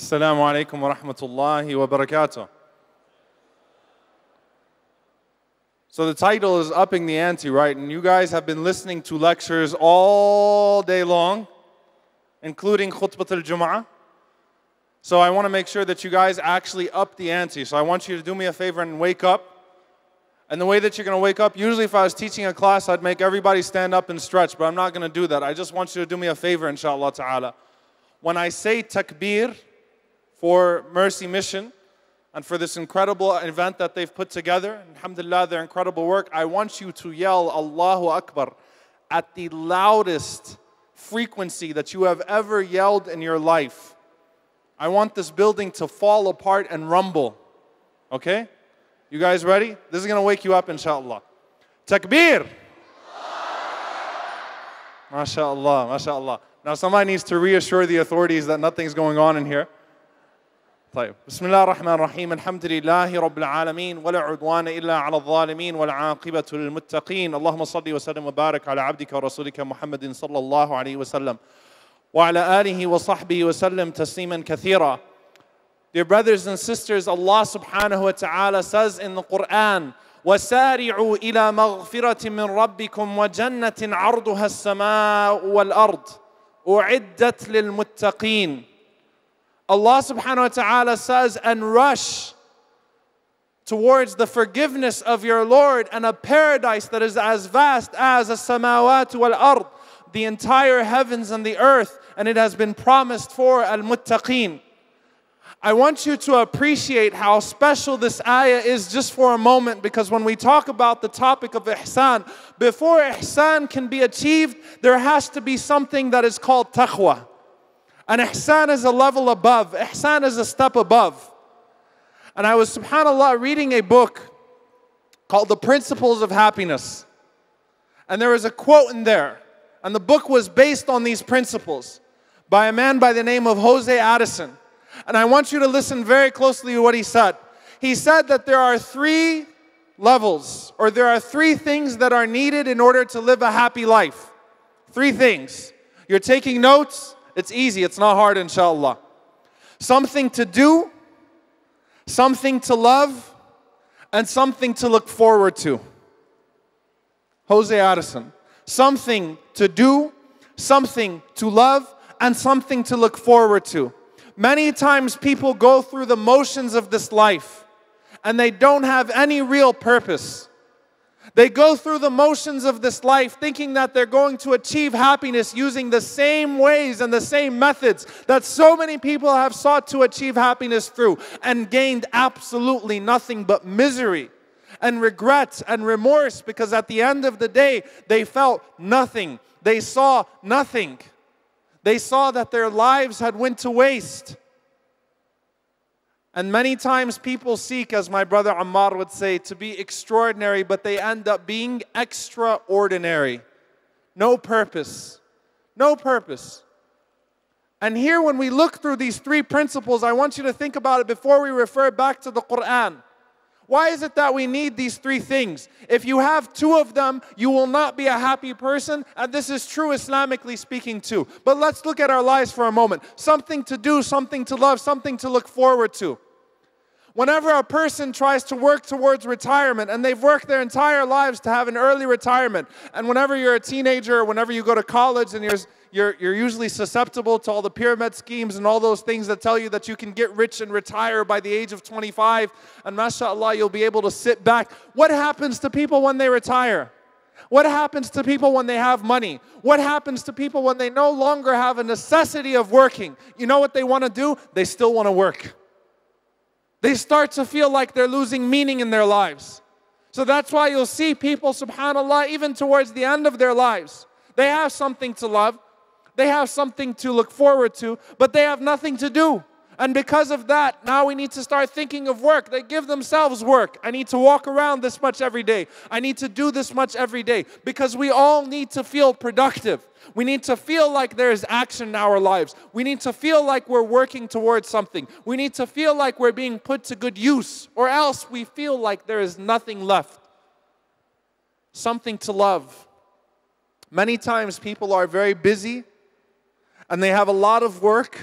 Assalamu alaikum wa rahmatullahi wa barakatuh. So the title is Upping the Ante, right? And you guys have been listening to lectures all day long, including Khutbat al-Jum'ah. So I want to make sure that you guys actually up the ante. So I want you to do me a favor and wake up. And the way that you're going to wake up, usually if I was teaching a class, I'd make everybody stand up and stretch, but I'm not going to do that. I just want you to do me a favor, inshallah ta'ala. When I say takbir for Mercy Mission and for this incredible event that they've put together, alhamdulillah, their incredible work, I want you to yell Allahu Akbar at the loudest frequency that you have ever yelled in your life. I want this building to fall apart and rumble. Okay? You guys ready? This is going to wake you up, inshallah. Takbir! MashaAllah, MashaAllah. Now somebody needs to reassure the authorities that nothing's going on in here. طيب. بسم الله الرحمن الرحيم. الحمد لله رب العالمين ولا عدوان إلا على الظالمين والعاقبة للمتقين. اللهم صل وسلم وبارك على عبدك ورسولك محمد صلى الله عليه وسلم وعلى آله وصحبه وسلم تسليما كثيرا. Dear brothers and sisters, Allah subhanahu wa ta'ala says in the Quran, وَسَارِعُوا إِلَى مَغْفِرَةٍ مِّن رَبِّكُمْ وَجَنَّةٍ عَرْضُهَا السَّمَاءُ وَالْأَرْضُ أُعِدَّتْ لِلْمُتَّقِينَ. Allah subhanahu wa ta'ala says, and rush towards the forgiveness of your Lord and a paradise that is as vast as a samawat wal ard, the entire heavens and the earth, and it has been promised for al-muttaqeen. I want you to appreciate how special this ayah is just for a moment, because when we talk about the topic of ihsan, before ihsan can be achieved, there has to be something that is called taqwa. And ihsan is a level above. Ihsan is a step above. And I was, subhanAllah, reading a book called The Principles of Happiness. And there was a quote in there. And the book was based on these principles by a man by the name of Jose Addison. And I want you to listen very closely to what he said. He said that there are three levels, or there are three things that are needed in order to live a happy life. Three things. You're taking notes? It's easy, it's not hard, inshallah. Something to do, something to love, and something to look forward to. Jose Addison. Something to do, something to love, and something to look forward to. Many times people go through the motions of this life and they don't have any real purpose. They go through the motions of this life thinking that they're going to achieve happiness using the same ways and the same methods that so many people have sought to achieve happiness through, and gained absolutely nothing but misery and regret and remorse, because at the end of the day, they felt nothing. They saw nothing. They saw that their lives had went to waste. And many times people seek, as my brother Ammar would say, to be extraordinary, but they end up being extraordinary. No purpose. No purpose. And here, when we look through these three principles, I want you to think about it before we refer back to the Quran. Why is it that we need these three things? If you have two of them, you will not be a happy person, and this is true Islamically speaking too. But let's look at our lives for a moment. Something to do, something to love, something to look forward to. Whenever a person tries to work towards retirement, and they've worked their entire lives to have an early retirement, and whenever you're a teenager, or whenever you go to college, and you're usually susceptible to all the pyramid schemes and all those things that tell you that you can get rich and retire by the age of 25, and mashallah, you'll be able to sit back. What happens to people when they retire? What happens to people when they have money? What happens to people when they no longer have a necessity of working? You know what they want to do? They still want to work. They start to feel like they're losing meaning in their lives. So that's why you'll see people, subhanAllah, even towards the end of their lives, they have something to love, they have something to look forward to, but they have nothing to do. And because of that, now we need to start thinking of work. They give themselves work. I need to walk around this much every day. I need to do this much every day. Because we all need to feel productive. We need to feel like there is action in our lives. We need to feel like we're working towards something. We need to feel like we're being put to good use, or else we feel like there is nothing left. Something to love. Many times people are very busy and they have a lot of work.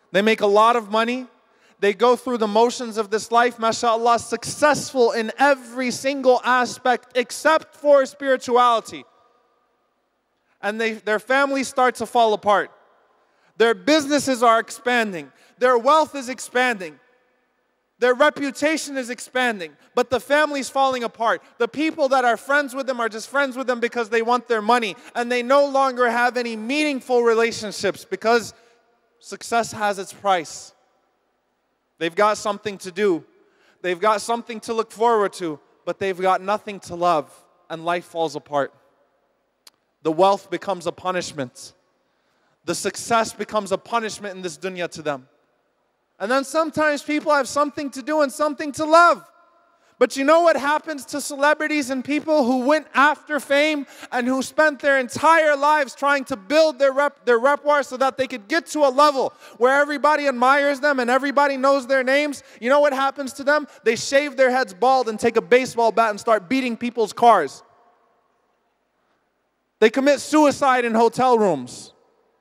They make a lot of money. They go through the motions of this life, mashallah, successful in every single aspect except for spirituality. And their families start to fall apart. Their businesses are expanding. Their wealth is expanding. Their reputation is expanding. But the family's falling apart. The people that are friends with them are just friends with them because they want their money. And they no longer have any meaningful relationships because success has its price. They've got something to do. They've got something to look forward to. But they've got nothing to love. And life falls apart. The wealth becomes a punishment. The success becomes a punishment in this dunya to them. And then sometimes people have something to do and something to love. But you know what happens to celebrities and people who went after fame and who spent their entire lives trying to build their repertoire so that they could get to a level where everybody admires them and everybody knows their names? You know what happens to them? They shave their heads bald and take a baseball bat and start beating people's cars. They commit suicide in hotel rooms.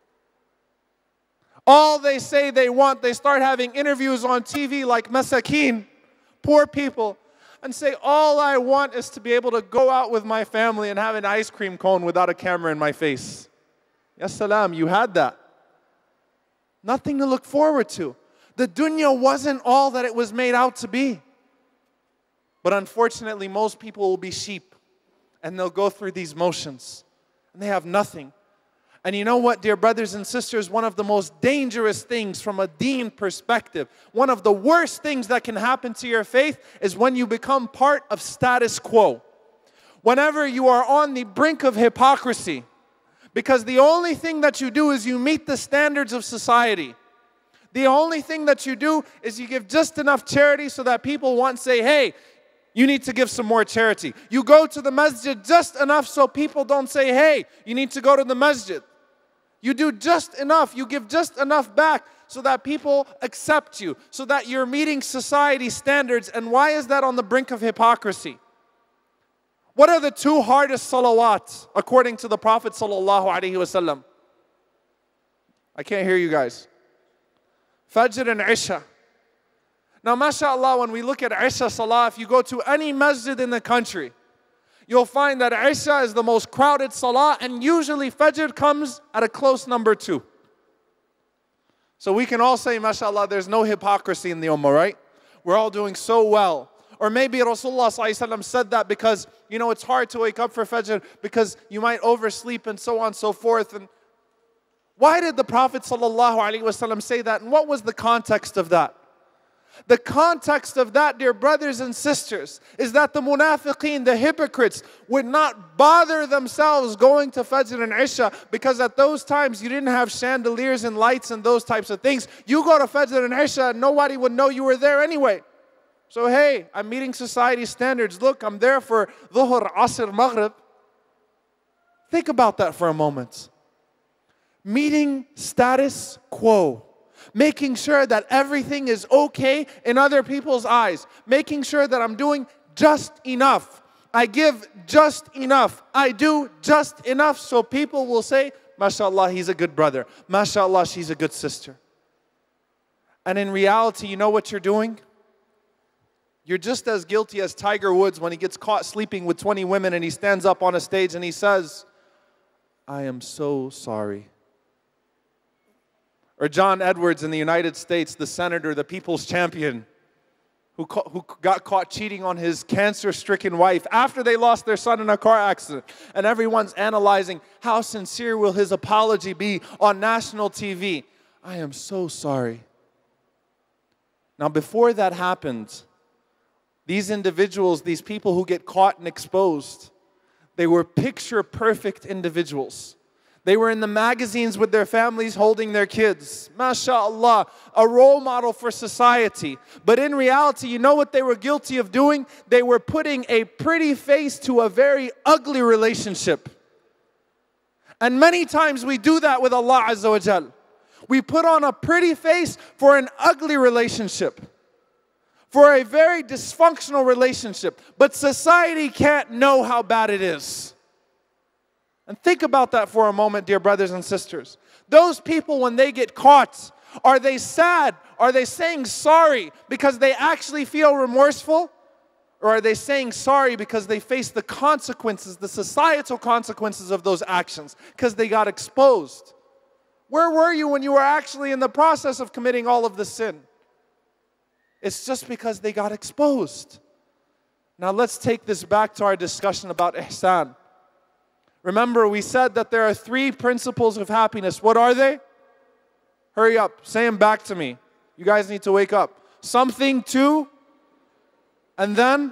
All they say they want, they start having interviews on TV like Masakin, poor people, and say, all I want is to be able to go out with my family and have an ice cream cone without a camera in my face. Ya salam, you had that. Nothing to look forward to. The dunya wasn't all that it was made out to be. But unfortunately, most people will be sheep, and they'll go through these motions, and they have nothing. And you know what, dear brothers and sisters, one of the most dangerous things from a deen perspective, one of the worst things that can happen to your faith is when you become part of status quo. Whenever you are on the brink of hypocrisy, because the only thing that you do is you meet the standards of society. The only thing that you do is you give just enough charity so that people want to say, hey, you need to give some more charity. You go to the masjid just enough so people don't say, hey, you need to go to the masjid. You do just enough. You give just enough back so that people accept you, so that you're meeting society standards. And why is that on the brink of hypocrisy? What are the two hardest salawats according to the Prophet ﷺ? I can't hear you guys. Fajr and Isha. Now, mashallah, when we look at Isha Salah, if you go to any masjid in the country, you'll find that Isha is the most crowded Salah, and usually Fajr comes at a close number 2. So we can all say, mashallah, there's no hypocrisy in the ummah, right? We're all doing so well. Or maybe Rasulullah ﷺ said that because, you know, it's hard to wake up for Fajr because you might oversleep and so on and so forth. And why did the Prophet ﷺ say that? And what was the context of that? The context of that, dear brothers and sisters, is that the munafiqeen, the hypocrites, would not bother themselves going to Fajr and Isha because at those times you didn't have chandeliers and lights and those types of things. You go to Fajr and Isha and nobody would know you were there anyway. So hey, I'm meeting society standards. Look, I'm there for Dhuhr, Asr, Maghrib. Think about that for a moment. Meeting status quo. Making sure that everything is okay in other people's eyes. Making sure that I'm doing just enough. I give just enough. I do just enough so people will say, mashallah, he's a good brother. Mashallah, she's a good sister. And in reality, you know what you're doing? You're just as guilty as Tiger Woods when he gets caught sleeping with 20 women and he stands up on a stage and he says, I am so sorry. Or John Edwards in the United States, the senator, the people's champion, who got caught cheating on his cancer-stricken wife after they lost their son in a car accident. And everyone's analyzing, how sincere will his apology be on national TV? I am so sorry. Now, before that happened, these individuals, these people who get caught and exposed, they were picture-perfect individuals. They were in the magazines with their families holding their kids. MashaAllah, a role model for society. But in reality, you know what they were guilty of doing? They were putting a pretty face to a very ugly relationship. And many times we do that with Allah Azza wa Jal. We put on a pretty face for an ugly relationship. For a very dysfunctional relationship. But society can't know how bad it is. And think about that for a moment, dear brothers and sisters. Those people, when they get caught, Are they sad? Are they saying sorry because they actually feel remorseful? Or are they saying sorry because they face the consequences, the societal consequences of those actions, because they got exposed? Where were you when you were actually in the process of committing all of the sin? It's just because they got exposed. Now let's take this back to our discussion about ihsan. Remember, we said that there are 3 principles of happiness. What are they? Hurry up, say them back to me. You guys need to wake up. Something to, and then,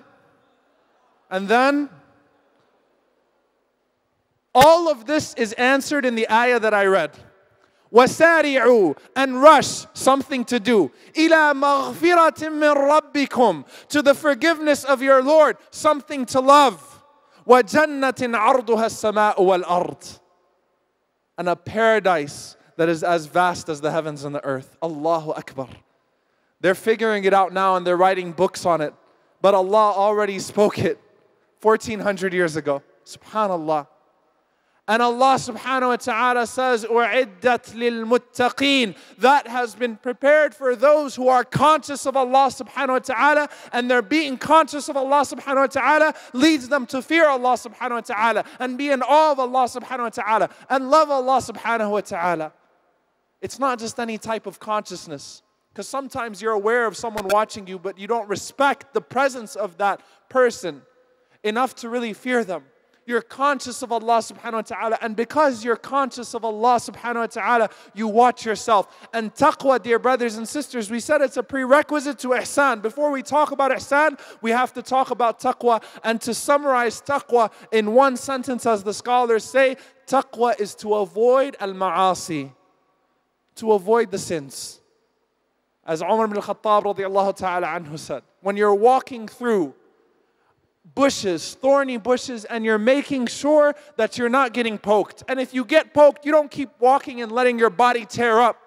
all of this is answered in the ayah that I read. وَسَارِعُوا, and rush, something to do. إِلَى مَغْفِرَةٍ مِّن رَبِّكُمْ, to the forgiveness of your Lord, something to love. وَجَنَّةٍ عَرْضُهَا السَّمَاءُ وَالْأَرْضِ, and a paradise that is as vast as the heavens and the earth. Allahu Akbar. They're figuring it out now and they're writing books on it. But Allah already spoke it 1400 years ago. Subhanallah. And Allah subhanahu wa ta'ala says, أُعِدَّتْ لِلْمُتَّقِينَ, that has been prepared for those who are conscious of Allah subhanahu wa ta'ala, and their being conscious of Allah subhanahu wa ta'ala leads them to fear Allah subhanahu wa ta'ala, and be in awe of Allah subhanahu wa ta'ala, and love Allah subhanahu wa ta'ala. It's not just any type of consciousness, because sometimes you're aware of someone watching you, but you don't respect the presence of that person enough to really fear them. You're conscious of Allah subhanahu wa ta'ala, and because you're conscious of Allah subhanahu wa ta'ala, you watch yourself. And taqwa, dear brothers and sisters, we said it's a prerequisite to ihsan. Before we talk about ihsan, we have to talk about taqwa. And to summarize taqwa in one sentence, as the scholars say, taqwa is to avoid al-ma'asi, to avoid the sins. As Umar ibn al-Khattab radiallahu ta'ala anhu said, when you're walking through bushes, thorny bushes, and you're making sure that you're not getting poked. And if you get poked, you don't keep walking and letting your body tear up.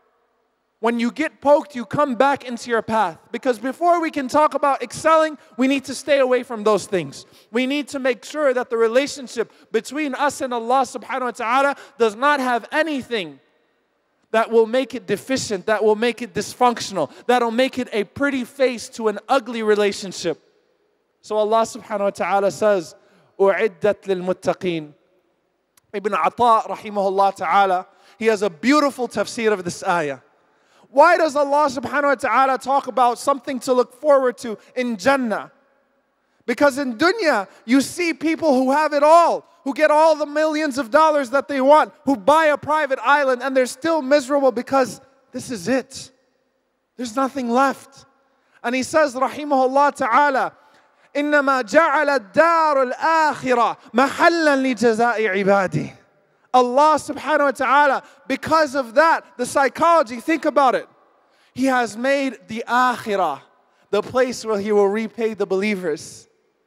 When you get poked, you come back into your path. Because before we can talk about excelling, we need to stay away from those things. We need to make sure that the relationship between us and Allah subhanahu wa ta'ala does not have anything that will make it deficient, that will make it dysfunctional, that will make it a pretty face to an ugly relationship. So Allah subhanahu wa ta'ala says, أُعِدَّتْ لِلْمُتَّقِينَ. Ibn Ata rahimahullah ta'ala, he has a beautiful tafsir of this ayah. Why does Allah subhanahu wa ta'ala talk about something to look forward to in Jannah? Because in dunya, you see people who have it all, who get all the millions of dollars that they want, who buy a private island, and they're still miserable because this is it. There's nothing left. And he says, rahimahullah ta'ala, إنما جعل الدار الآخرة محلا لجزاء عباده. Allah subhanahu wa ta'ala, because of that, the psychology, think about it. He has made the akhirah, the place where He will repay the believers.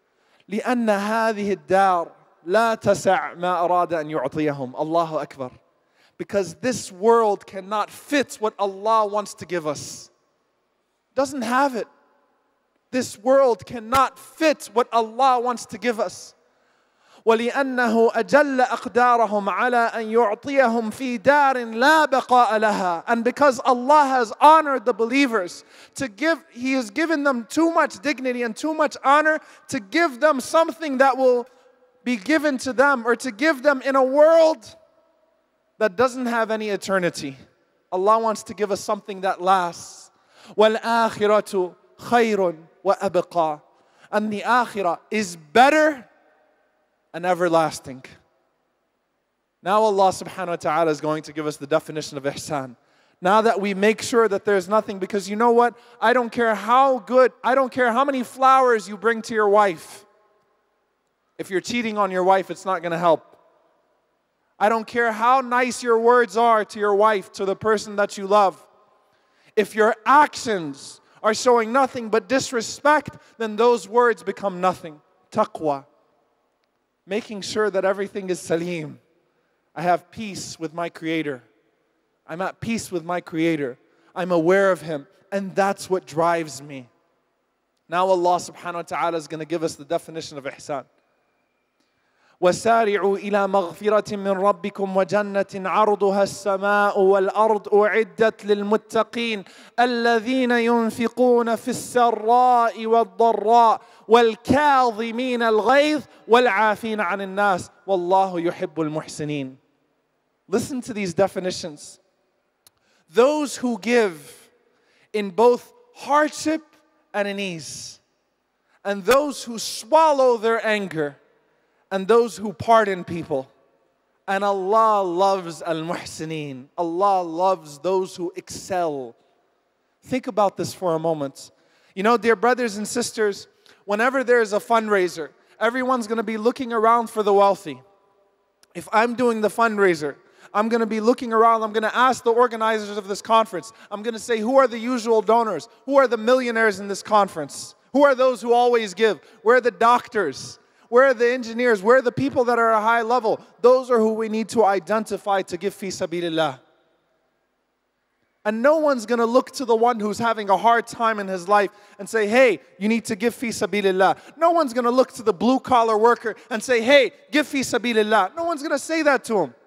لأن هذه الدار لا تسع ما أراد أن يعطيهم. Allahu Akbar. Because this world cannot fit what Allah wants to give us. Doesn't have it. This world cannot fit what Allah wants to give us. وَلِأَنَّهُ أَجَلَّ أَقْدَارَهُمْ عَلَىٰ أَنْ يُعْطِيَهُمْ فِي دَارٍ لَا بَقَاءَ لَهَا. And because Allah has honored the believers, He has given them too much dignity and too much honor to give them something that will be given to them, or to give them in a world that doesn't have any eternity. Allah wants to give us something that lasts. وَالْآخِرَةُ خَيْرٌ وَأَبْقَى. And the akhirah is better and everlasting. Now Allah subhanahu wa ta'ala is going to give us the definition of ihsan. Now that we make sure that there's nothing, because you know what? I don't care how good, I don't care how many flowers you bring to your wife. If you're cheating on your wife, it's not going to help. I don't care how nice your words are to your wife, to the person that you love. If your actions are showing nothing but disrespect, then those words become nothing. Taqwa. Making sure that everything is salim. I have peace with my Creator. I'm at peace with my Creator. I'm aware of Him. And that's what drives me. Now Allah subhanahu wa ta'ala is going to give us the definition of ihsan. وسارعوا إلى مغفرة من ربكم وجنة عرضها السماء والأرض أعدت للمتقين الذين ينفقون في السراء والضراء والكاظمين الغيظ والعافين عن الناس والله يحب المحسنين. Listen to these definitions. Those who give in both hardship and in ease, and those who swallow their anger, and those who pardon people. And Allah loves al-muhsineen. Allah loves those who excel. Think about this for a moment. You know, dear brothers and sisters, whenever there is a fundraiser, everyone's going to be looking around for the wealthy. If I'm doing the fundraiser, I'm going to be looking around. I'm going to ask the organizers of this conference. I'm going to say, who are the usual donors? Who are the millionaires in this conference? Who are those who always give? Where are the doctors? Where are the engineers? Where are the people that are at a high level? Those are who we need to identify to give fi sabilillah. And no one's going to look to the one who's having a hard time in his life and say, hey, you need to give fi sabilillah. No one's going to look to the blue-collar worker and say, hey, give fi sabilillah. No one's going to say that to him.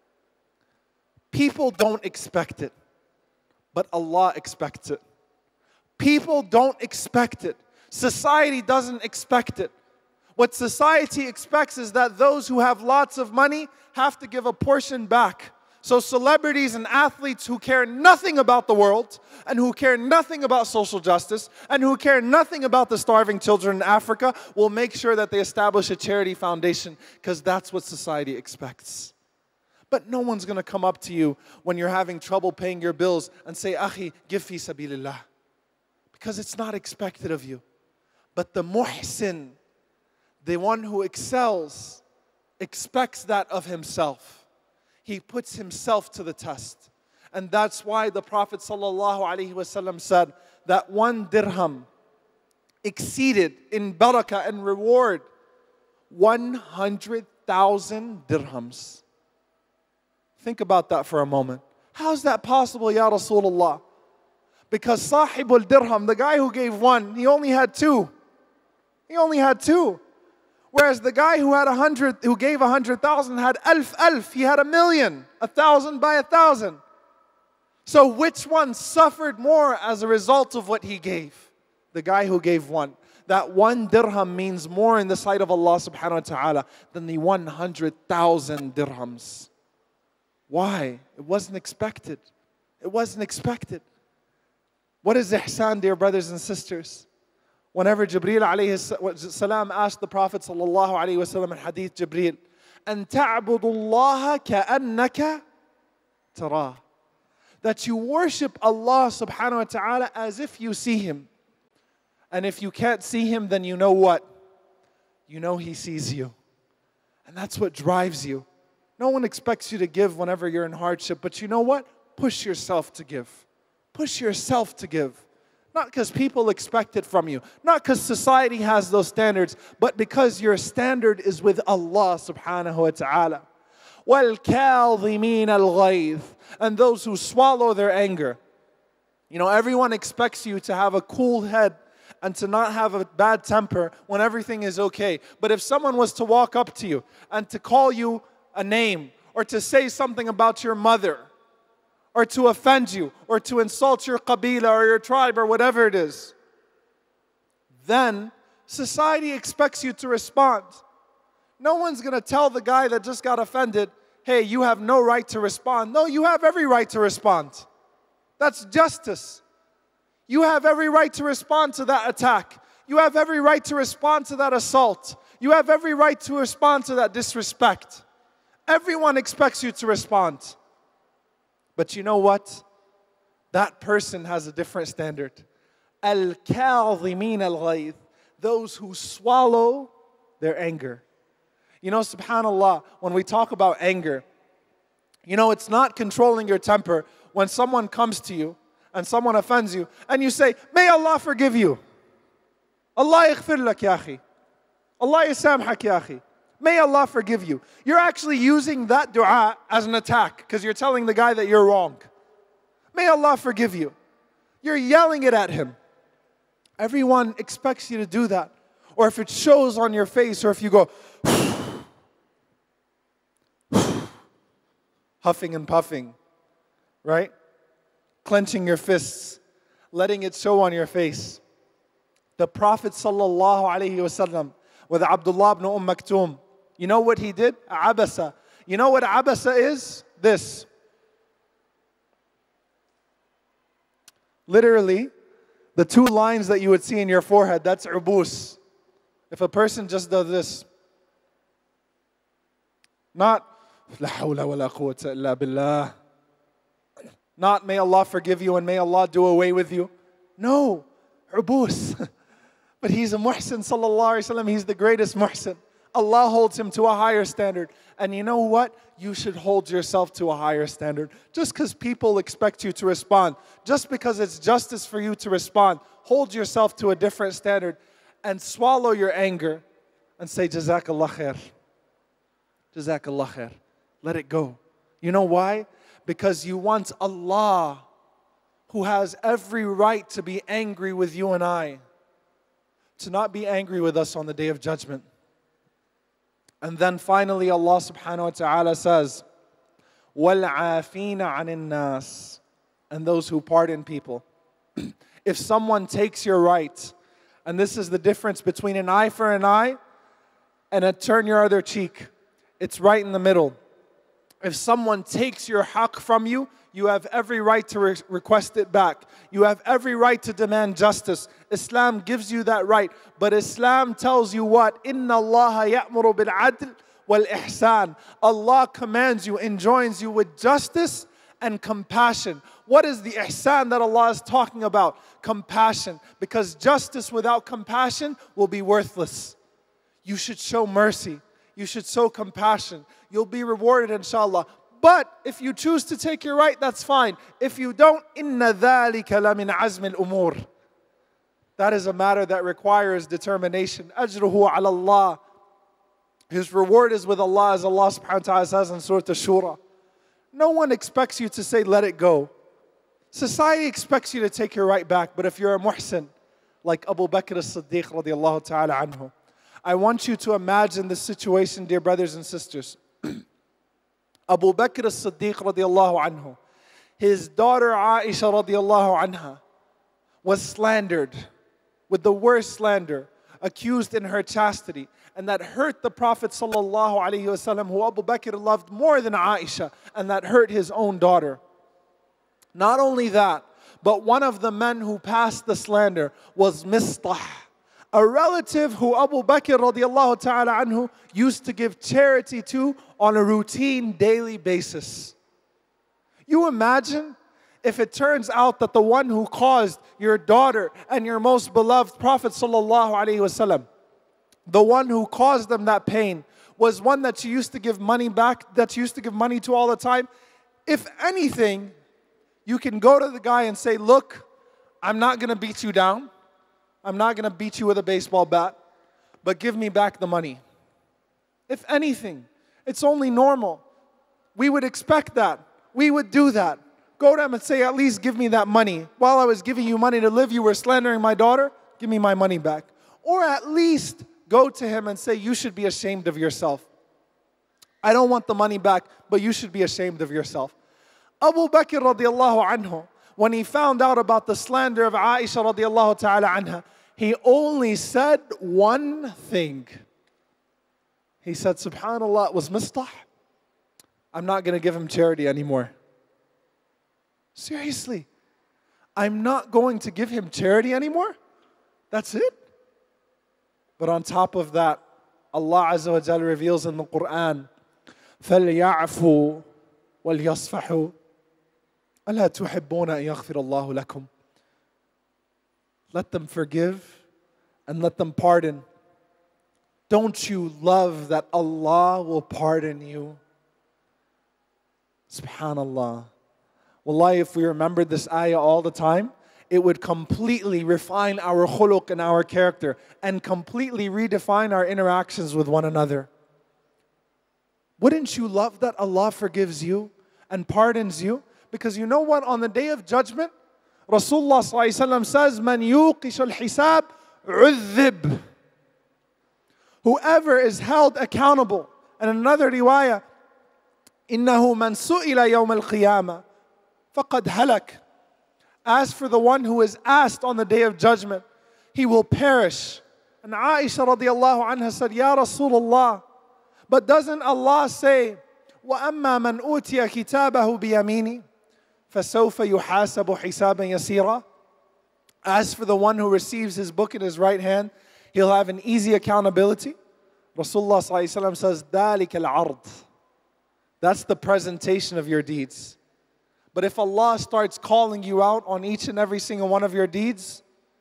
People don't expect it, but Allah expects it. People don't expect it. Society doesn't expect it. What society expects is that those who have lots of money have to give a portion back. So celebrities and athletes who care nothing about the world and who care nothing about social justice and who care nothing about the starving children in Africa will make sure that they establish a charity foundation because that's what society expects. But no one's going to come up to you when you're having trouble paying your bills and say, Akhi, give fi sabilillah. Because it's not expected of you. But the muhsin, the one who excels, expects that of himself. He puts himself to the test. And that's why the Prophet ﷺ said that 1 dirham exceeded in barakah and reward 100,000 dirhams. Think about that for a moment. How is that possible, Ya Rasulullah? Because Sahibul Dirham, the guy who gave 1, he only had 2. He only had 2. Whereas the guy who had 100, who gave 100,000 had alf. He had 1,000,000, 1,000 by 1,000. So which one suffered more as a result of what he gave? The guy who gave 1. That 1 dirham means more in the sight of Allah subhanahu wa ta'ala than the 100,000 dirhams. Why? It wasn't expected. It wasn't expected. What is ihsan, dear brothers and sisters? Whenever Jibreel alayhi salam asked the Prophet sallallahu alayhi wasallam in Hadith Jibreel, أن تعبد الله كأنك تراه, that you worship Allah subhanahu wa ta'ala as if you see Him. And if you can't see Him, then you know what? You know He sees you. And that's what drives you. No one expects you to give whenever you're in hardship, but you know what? Push yourself to give. Push yourself to give. Not because people expect it from you. Not because society has those standards, but because your standard is with Allah subhanahu wa ta'ala. وَالْكَاظِمِينَ الْغَيْظِ, and those who swallow their anger. You know, everyone expects you to have a cool head and to not have a bad temper when everything is okay. But if someone was to walk up to you and to call you a name, or to say something about your mother, or to offend you, or to insult your qabila or your tribe or whatever it is, then society expects you to respond. No one's going to tell the guy that just got offended, hey, you have no right to respond. No, you have every right to respond. That's justice. You have every right to respond to that attack. You have every right to respond to that assault. You have every right to respond to that disrespect. Everyone expects you to respond. But you know what? That person has a different standard. Al-Kaadhimin al-Ghayth, those who swallow their anger. You know, subhanAllah, when we talk about anger, you know, it's not controlling your temper when someone comes to you and someone offends you and you say, may Allah forgive you. Allah yaghfir lak ya akhi. Allah yasamhak ya akhi. May Allah forgive you. You're actually using that dua as an attack because you're telling the guy that you're wrong. May Allah forgive you. You're yelling it at him. Everyone expects you to do that. Or if it shows on your face, or if you go, huffing and puffing, right? Clenching your fists, letting it show on your face. The Prophet sallallahu alaihi wasallam with Abdullah ibn Maktoum, you know what he did? Abasa. You know what abasa is? This. Literally, the two lines that you would see in your forehead, that's ubus. If a person just does this, not La hawla wa la quwwata illa billah. Not may Allah forgive you and may Allah do away with you. No, ubus. But he's a muhsin sallallahu alaihi wasallam. He's the greatest muhsin. Allah holds him to a higher standard. And you know what? You should hold yourself to a higher standard. Just because people expect you to respond, just because it's justice for you to respond, hold yourself to a different standard and swallow your anger and say, Jazakallah khair. Jazakallah khair. Let it go. You know why? Because you want Allah, who has every right to be angry with you and I, to not be angry with us on the Day of Judgment. And then finally Allah subhanahu wa ta'ala says, وَالْعَافِينَ عَنِ النَّاسِ, and those who pardon people. If someone takes your right, and this is the difference between an eye for an eye and a turn your other cheek. It's right in the middle. If someone takes your haqq from you, you have every right to request it back. You have every right to demand justice. Islam gives you that right. But Islam tells you what? إِنَّ اللَّهَ يَأْمُرُ بِالْعَدْلِ وَالْإِحْسَانِ. Allah commands you, enjoins you with justice and compassion. What is the ihsan that Allah is talking about? Compassion. Because justice without compassion will be worthless. You should show mercy. You should show compassion. You'll be rewarded inshallah. But if you choose to take your right, that's fine. If you don't, إِنَّ ذَلِكَ لَمِنْ عَزْمِ الْأُمُورِ. That is a matter that requires determination. أَجْرُهُ عَلَى اللَّهِ. His reward is with Allah, as Allah subhanahu wa ta'ala says in Surah Ash-Shura. No one expects you to say, let it go. Society expects you to take your right back. But if you're a muhsin, like Abu Bakr as-Siddiq radiallahu ta'ala anhu, I want you to imagine this situation, dear brothers and sisters. Abu Bakr as-Siddiq radiallahu anhu, his daughter Aisha radiallahu anha was slandered with the worst slander, accused in her chastity, and that hurt the Prophet sallallahu alaihi wasallam, who Abu Bakr loved more than Aisha, and that hurt his own daughter. Not only that, but one of the men who passed the slander was Mistah, a relative who Abu Bakr radiallahu ta'ala anhu used to give charity to on a routine daily basis. You imagine if it turns out that the one who caused your daughter and your most beloved Prophet sallallahu alaihi wasallam, the one who caused them that pain, was one that you used to give money back, that you used to give money to all the time. If anything, you can go to the guy and say, look, I'm not going to beat you down. I'm not going to beat you with a baseball bat, but give me back the money. If anything, it's only normal. We would expect that. We would do that. Go to him and say, at least give me that money. While I was giving you money to live, you were slandering my daughter. Give me my money back. Or at least go to him and say, you should be ashamed of yourself. I don't want the money back, but you should be ashamed of yourself. Abu Bakr radiallahu anhu, when he found out about the slander of Aisha radiallahu ta'ala anha, he only said one thing. He said, subhanallah, it was Mistah. I'm not going to give him charity anymore. Seriously, I'm not going to give him charity anymore? That's it? But on top of that, Allah Azza wa Jalla reveals in the Quran, فَلْيَعْفُوا وَلْيَصْفَحُوا أَلَا تُحِبُّونَ أَن يَغْفِرَ اللَّهُ لَكُمْ. Let them forgive and let them pardon. Don't you love that Allah will pardon you? Subhanallah. Wallahi, if we remembered this ayah all the time, it would completely refine our khuluq and our character and completely redefine our interactions with one another. Wouldn't you love that Allah forgives you and pardons you? Because you know what? On the Day of Judgment, Rasulullah ﷺ says, "Man yuqish al-hisab udhib." Whoever is held accountable. And in another riwayah, إنه من سئل يوم القيامة فقد هلك. As for the one who is asked on the day of judgment, he will perish. And Aisha radiallahu anha said, Ya Rasulullah, but doesn't Allah say, وَأَمَّا مَنْ أُوتِيَ كِتَابَهُ بِيَمِينِهِ فَسَوْفَ يُحَاسَبُ حِسَابًا يَسِيرًا? As for the one who receives his book in his right hand, he'll have an easy accountability. Rasulullah sallallahu alaihi wasallam says, ذَلِكَ الْعَرْض. That's the presentation of your deeds. But if Allah starts calling you out on each and every single one of your deeds,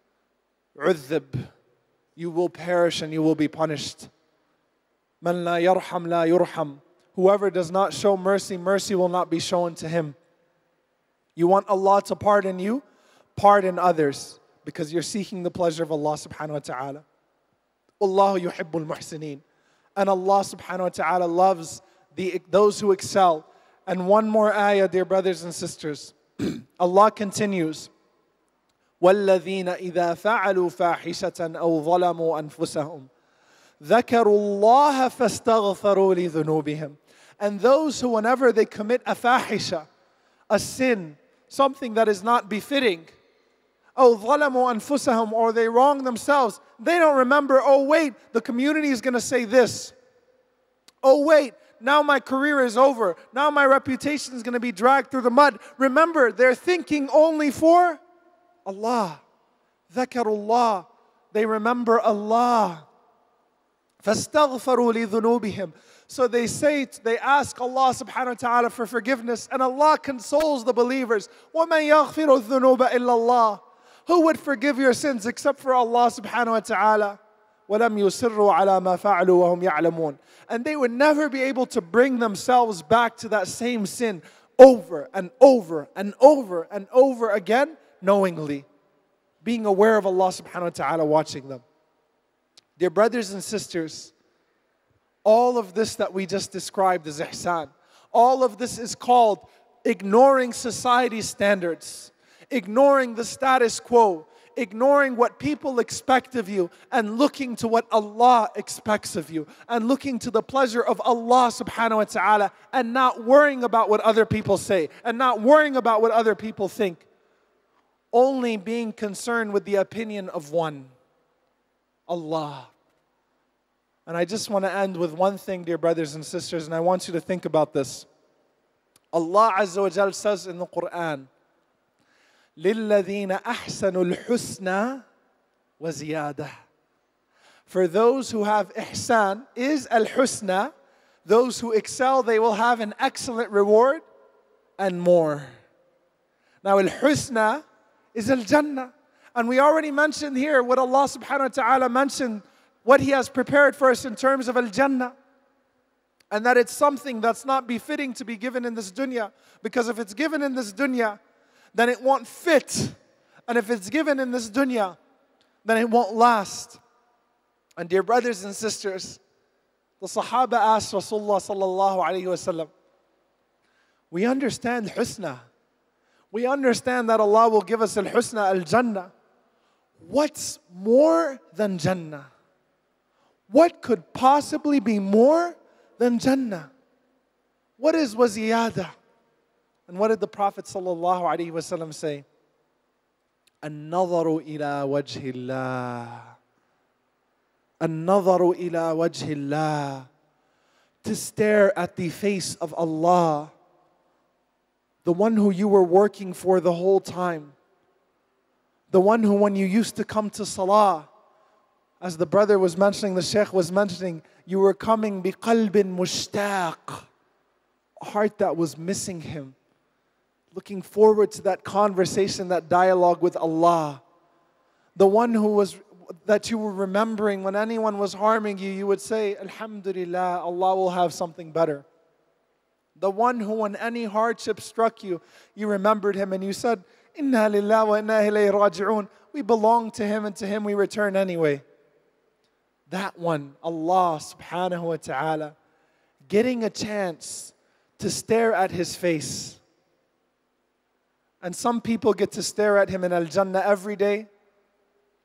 عُذِّب, you will perish and you will be punished. مَنْ لَا يَرْحَمْ لَا يُرْحَمْ. Whoever does not show mercy, mercy will not be shown to him. You want Allah to pardon you? Pardon others, because you're seeking the pleasure of Allah subhanahu wa ta'ala. Wallahu yuhibbul muhsineen. And Allah subhanahu wa ta'ala loves those who excel. And one more ayah, dear brothers and sisters. Allah continues, وَالَّذِينَ إِذَا فَعَلُوا فَاحِشَةً أَوْ ظَلَمُوا أَنفُسَهُمْ ذَكَرُوا اللَّهَ فَاسْتَغْفَرُوا لِذُنُوبِهِمْ. And those who whenever they commit a fahisha, a sin, something that is not befitting, أَوْ ظَلَمُوا أَنفُسَهُمْ, or they wrong themselves, they don't remember, oh wait, the community is going to say this. Oh wait, now my career is over. Now my reputation is going to be dragged through the mud. Remember, they're thinking only for Allah. ذَكَرُوا. They remember Allah. فَاسْتَغْفَرُوا لِذُنُوبِهِمْ. So they ask Allah subhanahu wa ta'ala for forgiveness, and Allah consoles the believers. وَمَنْ يَغْفِرُ الذُّنُوبَ إِلَّا اللَّهِ. Who would forgive your sins except for Allah subhanahu wa ta'ala? وَلَمْ يُصِرُّوا عَلَى مَا فَعَلُوا وَهُمْ يَعْلَمُونَ. And they would never be able to bring themselves back to that same sin over and over and over and over again, knowingly, being aware of Allah subhanahu wa ta'ala watching them. Dear brothers and sisters, all of this that we just described is ihsan. All of this is called ignoring society's standards, ignoring the status quo, ignoring what people expect of you, and looking to what Allah expects of you, and looking to the pleasure of Allah subhanahu wa ta'ala, and not worrying about what other people say, and not worrying about what other people think. Only being concerned with the opinion of one, Allah. And I just want to end with one thing, dear brothers and sisters, and I want you to think about this. Allah Azza wa Jal says in the Quran, لِلَّذِينَ أَحْسَنُوا الْحُسْنَى وَزِيَادَةً. For those who have ihsan, is al-husna, those who excel, they will have an excellent reward and more. Now al-husna is al-jannah. And we already mentioned here what Allah subhanahu wa ta'ala mentioned, what He has prepared for us in terms of al-jannah. And that it's something that's not befitting to be given in this dunya. Because if it's given in this dunya, then it won't fit. And if it's given in this dunya, then it won't last. And dear brothers and sisters, the Sahaba asked Rasulullah sallallahu alayhi wasallam, we understand husna. We understand that Allah will give us al-husna, al-jannah. What's more than Jannah? What could possibly be more than Jannah? What is waziyada? And what did the Prophet sallallahu alaihi wasallam say? النظر إلى وجه الله. النظر إلى وجه الله. To stare at the face of Allah, the one who you were working for the whole time. The one who, when you used to come to salah, as the brother was mentioning, the sheikh was mentioning, you were coming بِقَلْبٍ مُشْتَاقٍ, a heart that was missing Him, looking forward to that conversation, that dialogue with Allah. The one that you were remembering when anyone was harming you, you would say, Alhamdulillah, Allah will have something better. The one who, when any hardship struck you, you remembered Him and you said, Inna lillah wa inna ilayhi raji'un. We belong to Him and to Him we return anyway. That one, Allah subhanahu wa ta'ala, getting a chance to stare at His face. And some people get to stare at Him in Al-Jannah every day.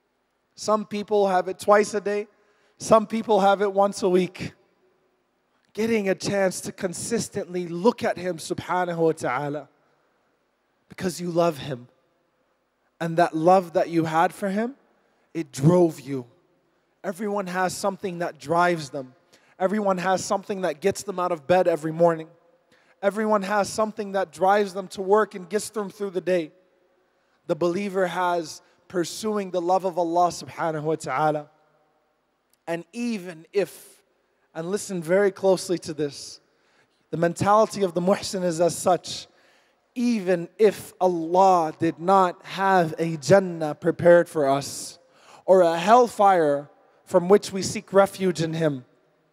Some people have it twice a day. Some people have it once a week. getting a chance to consistently look at Him subhanahu wa ta'ala because you love Him. And that love that you had for Him, it drove you. Everyone has something that drives them. Everyone has something that gets them out of bed every morning. Everyone has something that drives them to work and gets them through the day. The believer has pursuing the love of Allah subhanahu wa ta'ala. And even if, and listen very closely to this, the mentality of the muhsin is as such, even if Allah did not have a Jannah prepared for us, or a hellfire from which we seek refuge in Him,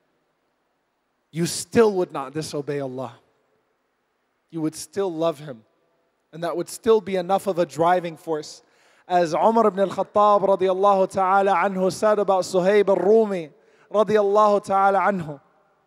you still would not disobey Allah. You would still love Him. And that would still be enough of a driving force. As Umar ibn al-Khattab radiyallahu ta'ala anhu said about Suhaib al-Rumi radiyallahu ta'ala anhu,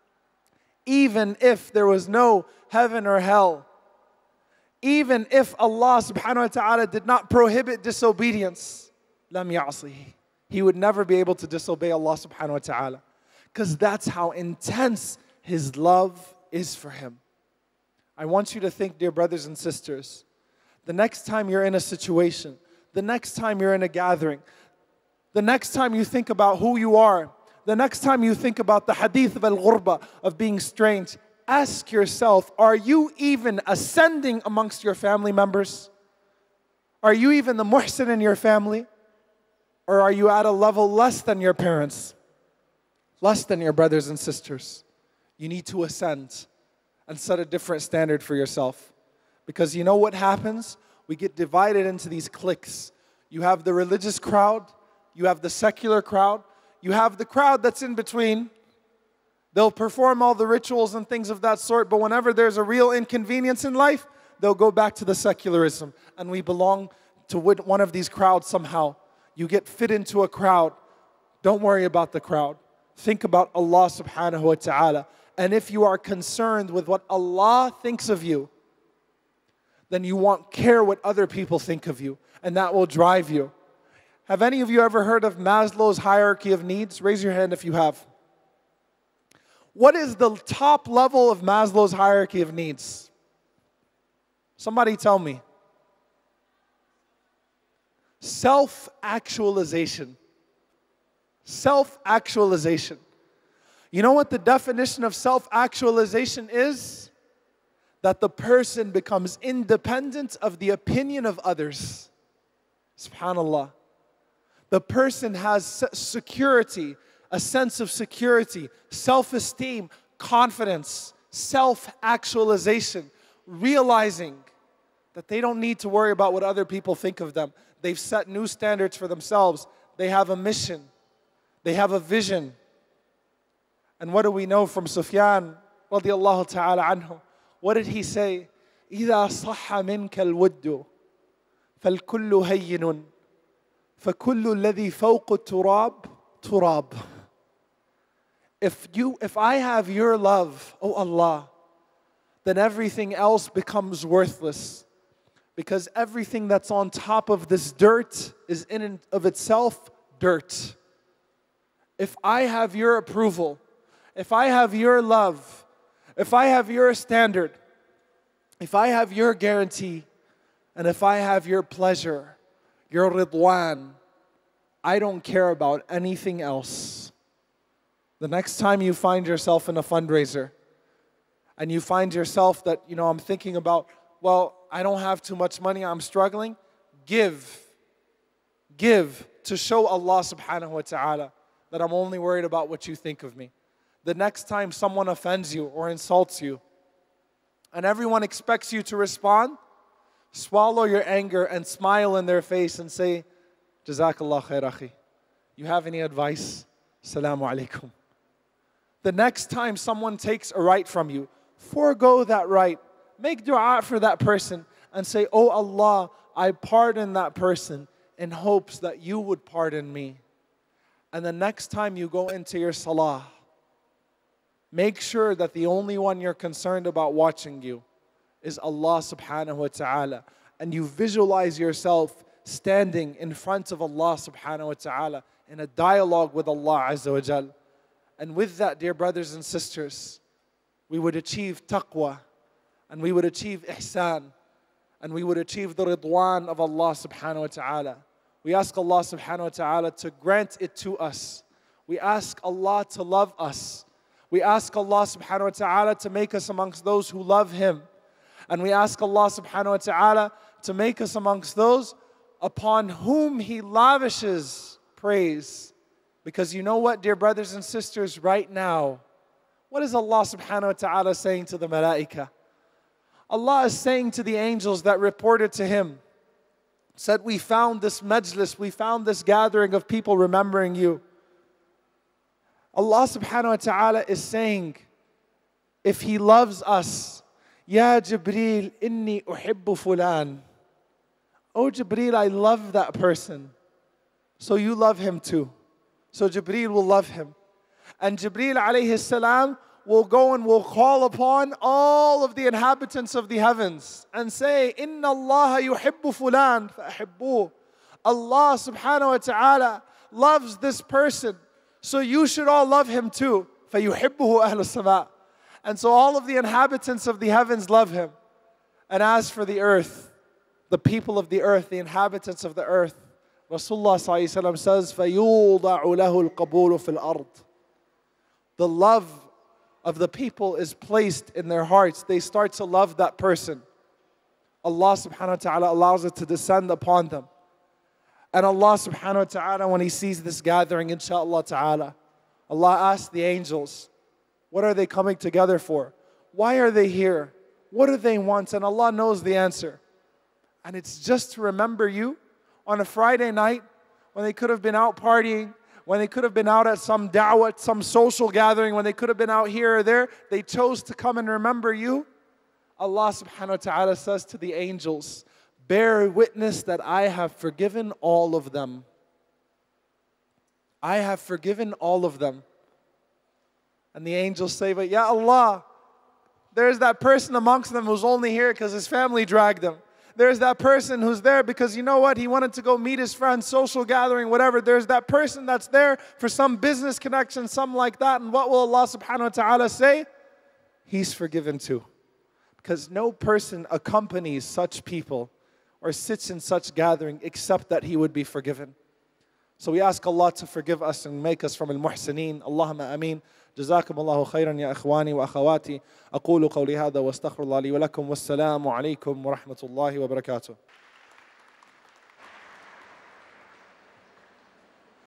even if there was no heaven or hell, even if Allah subhanahu wa ta'ala did not prohibit disobedience, lam ya'sihi, he would never be able to disobey Allah subhanahu wa ta'ala. Because that's how intense His love is for Him. I want you to think, dear brothers and sisters, the next time you're in a situation, the next time you're in a gathering, the next time you think about who you are, the next time you think about the hadith of al-ghurba, of being strange, ask yourself, are you even ascending amongst your family members? Are you even the muhsin in your family? Or are you at a level less than your parents? Less than your brothers and sisters? You need to ascend and set a different standard for yourself. Because you know what happens? We get divided into these cliques. You have the religious crowd, you have the secular crowd, you have the crowd that's in between. They'll perform all the rituals and things of that sort, but whenever there's a real inconvenience in life, they'll go back to the secularism. And we belong to one of these crowds somehow. You get fit into a crowd. Don't worry about the crowd. Think about Allah subhanahu wa ta'ala. And if you are concerned with what Allah thinks of you, then you won't care what other people think of you. And that will drive you. Have any of you ever heard of Maslow's hierarchy of needs? Raise your hand if you have. What is the top level of Maslow's hierarchy of needs? Somebody tell me. Self-actualization. Self-actualization. You know what the definition of self-actualization is? That the person becomes independent of the opinion of others. SubhanAllah. The person has security, a sense of security, self-esteem, confidence, self-actualization, realizing that they don't need to worry about what other people think of them. They've set new standards for themselves. They have a mission. They have a vision. And what do we know from Sufyan radiyallahu ta'ala anhu? What did he say? إِذَا صَحَّ مِنْكَ الْوُدُّ فَالْكُلُّ هَيِّنٌ فَكُلُّ الَّذِي فَوْقُ التُّرَابِ تُرَابٌ. If I have your love, oh Allah, then everything else becomes worthless. Because everything that's on top of this dirt is in and of itself dirt. If I have your approval, if I have your love, if I have your standard, if I have your guarantee, and if I have your pleasure, your ridwan, I don't care about anything else. The next time you find yourself in a fundraiser, and you find yourself that, I'm thinking about, well, I don't have too much money, I'm struggling, give to show Allah subhanahu wa ta'ala that I'm only worried about what you think of me. The next time someone offends you or insults you, and everyone expects you to respond, swallow your anger and smile in their face and say, Jazakallah khair akhi. You have any advice? Assalamu alaikum. The next time someone takes a right from you, forego that right. Make dua for that person and say, oh Allah, I pardon that person in hopes that you would pardon me. And the next time you go into your salah, make sure that the only one you're concerned about watching you is Allah subhanahu wa ta'ala. And you visualize yourself standing in front of Allah subhanahu wa ta'ala in a dialogue with Allah azza wa jal. And with that, dear brothers and sisters, we would achieve taqwa, and we would achieve ihsan, and we would achieve the ridwan of Allah subhanahu wa ta'ala. We ask Allah subhanahu wa ta'ala to grant it to us. We ask Allah to love us. We ask Allah subhanahu wa ta'ala to make us amongst those who love Him. And we ask Allah subhanahu wa ta'ala to make us amongst those upon whom He lavishes praise. Because you know what, dear brothers and sisters, right now, what is Allah subhanahu wa ta'ala saying to the malaika? Allah is saying to the angels that reported to Him, said, we found this majlis, we found this gathering of people remembering you. Allah subhanahu wa ta'ala is saying, if He loves us, Ya Jibreel, inni uhibbu fulan. Oh Jibreel, I love that person. So you love him too. So Jibreel will love him. And Jibreel alayhi salam will go and will call upon all of the inhabitants of the heavens and say, Inna Allah yuhibbu fulan fa'ahibbuh. Allah subhanahu wa ta'ala loves this person, so you should all love him too. فَيُحِبُّهُ أَهْلُ السَّمَاءِ. And so all of the inhabitants of the heavens love him. And as for the earth, the people of the earth, the inhabitants of the earth, Rasulullah ﷺ says, فَيُوضَعُ لَهُ الْقَبُولُ فِي الْأَرْضِ. The love of the people is placed in their hearts. They start to love that person. Allah subhanahu wa ta'ala allows it to descend upon them. And Allah subhanahu wa ta'ala, when He sees this gathering, inshaAllah ta'ala, Allah asks the angels, what are they coming together for? Why are they here? What do they want? And Allah knows the answer. And it's just to remember you on a Friday night when they could have been out partying, when they could have been out at some da'wah, some social gathering, when they could have been out here or there. They chose to come and remember you. Allah subhanahu wa ta'ala says to the angels, bear witness that I have forgiven all of them. I have forgiven all of them. And the angels say, but Ya Allah, there's that person amongst them who's only here because his family dragged him. There's that person who's there because you know what, he wanted to go meet his friends, social gathering, whatever. There's that person that's there for some business connection, something like that. And what will Allah subhanahu wa ta'ala say? He's forgiven too. Because no person accompanies such people or sits in such gathering except that he would be forgiven. So we ask Allah to forgive us and make us from al-muhsineen. Allahumma ameen. جزاكم الله خيرا يا إخواني وأخواتي. أقول قولي هذا واستغفر الله لي ولكم والسلام عليكم ورحمة الله وبركاته.